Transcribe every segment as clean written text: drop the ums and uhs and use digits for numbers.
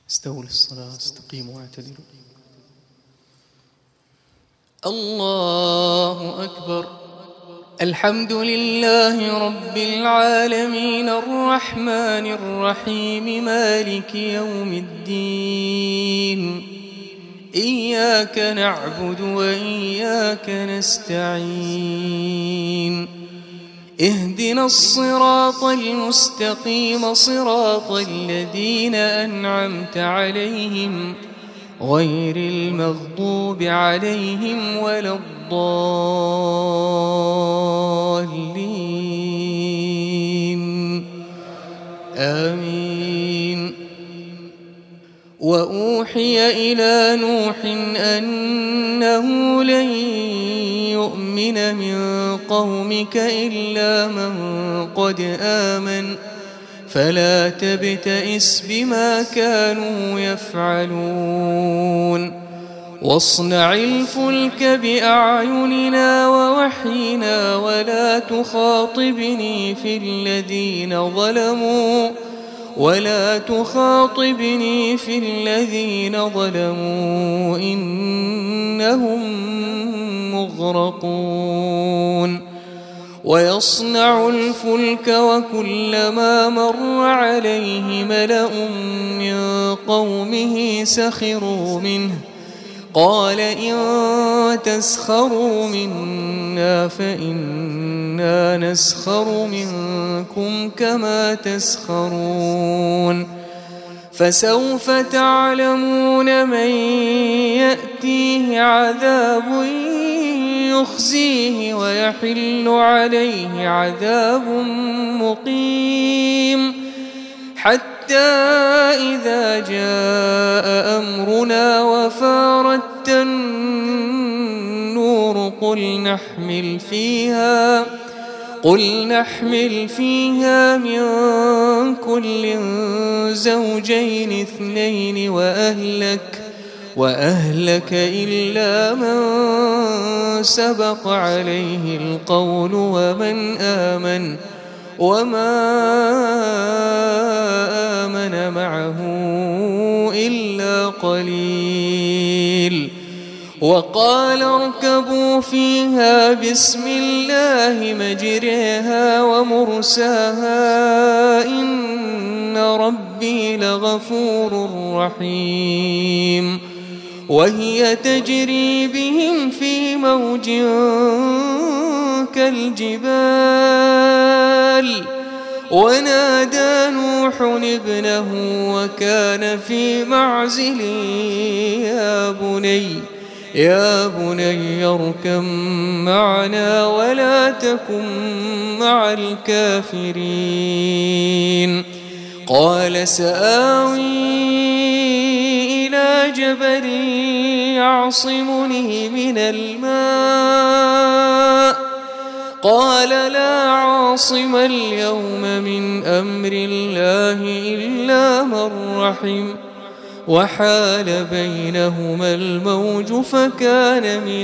استووا للصلاة، استقيموا واعتدلوا. الله أكبر. الحمد لله رب العالمين الرحمن الرحيم مالك يوم الدين. إياك نعبد وإياك نستعين. اهدنا الصراط المستقيم صراط الذين أنعمت عليهم غير المغضوب عليهم ولا الضالين آمين. وأوحي إلى نوح أنه لن يؤمن من قومك إلا من قد آمن فلا تبتئس بما كانوا يفعلون. واصنع الفلك بأعيننا ووحينا ولا تخاطبني في الذين ظلموا إنهم مغرقون. ويصنع الفلك وكلما مر عليه ملأ من قومه سخروا منه قال إن تسخروا منا فإنا نسخر منكم كما تسخرون. فسوف تعلمون من يأتيه عذاب يخزيه ويحل عليه عذاب مقيم. حتى إذا جاء أمرنا وفارت النور قل نحمل فيها من كل زوجين اثنين وأهلك إلا من سبق عليه القول وما آمن معه إلا قليل. وقال اركبوا فيها بسم الله مجريها ومرساها إن ربي لغفور رحيم. وهي تجري بهم في موج كالجبال. ونادى نوح ابنه وكان في معزل يا بني اركب معنا ولا تكن مع الكافرين. قال سآوي إلى جبل يعصمني من الماء قال لا عاصم اليوم من أمر الله إلا من رحم. وحال بينهما الموج فكان من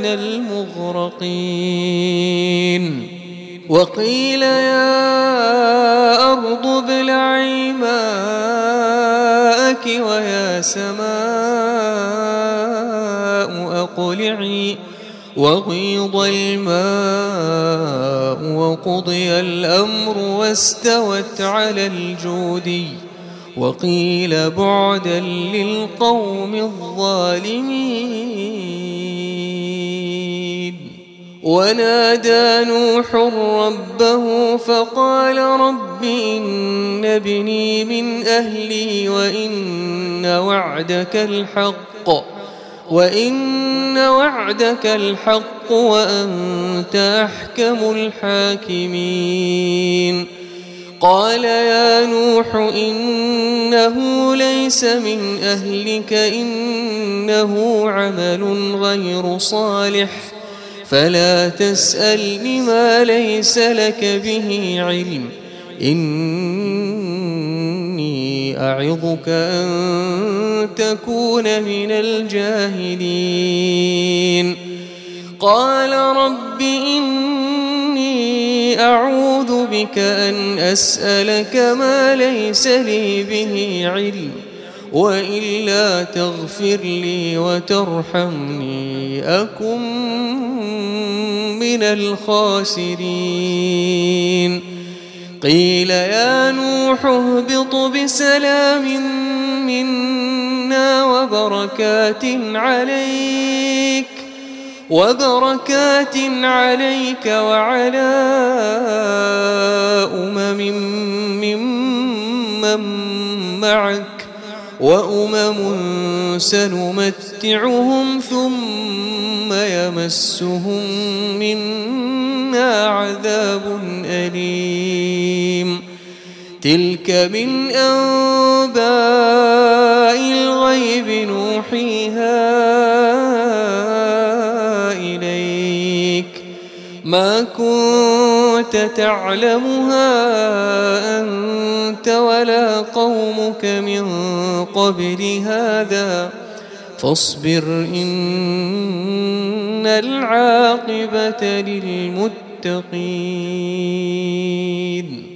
المغرقين. وقيل يا أرض ابلعي ماءك ويا سماء أقلعي. وغيض الماء وقضي الأمر واستوت على الجودي. وقيل بعدا للقوم الظالمين. ونادى نوح ربه فقال رب إن ابني من أهلي وإن وعدك الحق وأنت أحكم الحاكمين. قال يا نوح إنه ليس من أهلك إنه عمل غير صالح فلا تسألني ما ليس لك به علم إني أعظك أن تكون من الجاهلين. قال رب إني أعوذ بك أن أسألك ما ليس لي به علم وإلا تغفر لي وترحمني أكن من الخاسرين قيل يا نوح اهبط بسلام منا وبركات عليك وعلى ممن معك سنمتعهم ثم يمسهم منا عذاب أليم تلك من أنباء الغيب نوحيها إليك ما كنت تعلمها أنت ولا قومك من قبل هذا فاصبر إن العاقبة للمتقين